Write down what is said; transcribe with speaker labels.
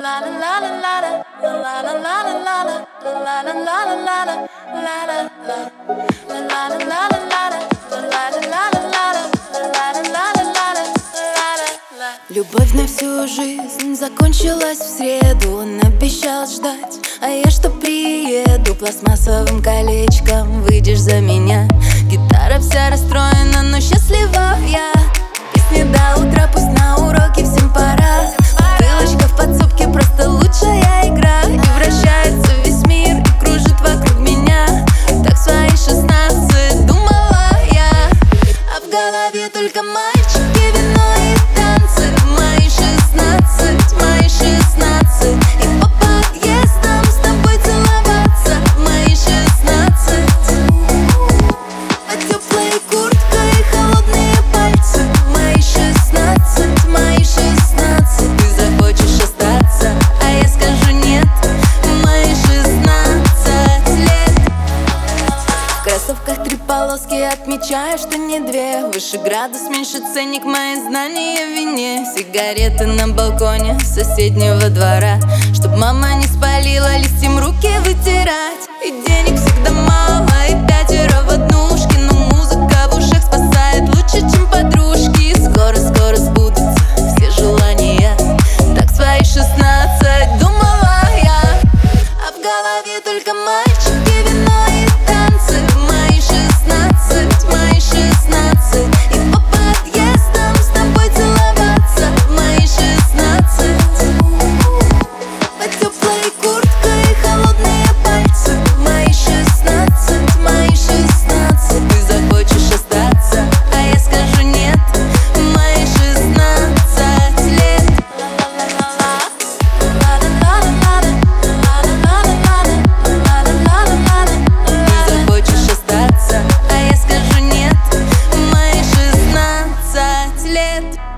Speaker 1: Любовь на всю жизнь закончилась в среду. Он обещал ждать, а я что приеду пластмассовым колечком. Выйдешь за меня. Гитара вся расстроена, но счастлива я. Песни до утра, пусть на уроке всем пора. Бутылочка в подсобке, просто лучшая игра. И вращается весь мир, и кружит вокруг меня. Так в свои 16 думала я. А в голове только мальчики, вино и танцы. Мои 16, мои 16. И по подъездам с тобой целоваться. Мои 16. Под теплой курткой и холодные пальцы. Мои 16, мои 16. Ты захочешь остаться, а я скажу нет. Мои 16 лет. В кроссовках 3 полоски, отмечаю, что не 2. Выше градус, меньше ценник, мои знания в вине. Сигареты на балконе соседнего двора, чтоб мама не спалила, листьям руки вытирать. И денег всегда мало, и 5 в однушке. Но музыка в ушах спасает лучше, чем подружки. Скоро сбудутся все желания. Так в свои 16 думала я. А в голове только мальчики, вино и танцы. Мои 16, мои 16. И по подъездам с тобой целоваться. Мои 16. Под теплой курткой и холодные пальцы. Мои 16, мои 16. Ты захочешь остаться, а я скажу нет. Мои 16 лет. Ты захочешь остаться, а я скажу нет. Мои 16 лет.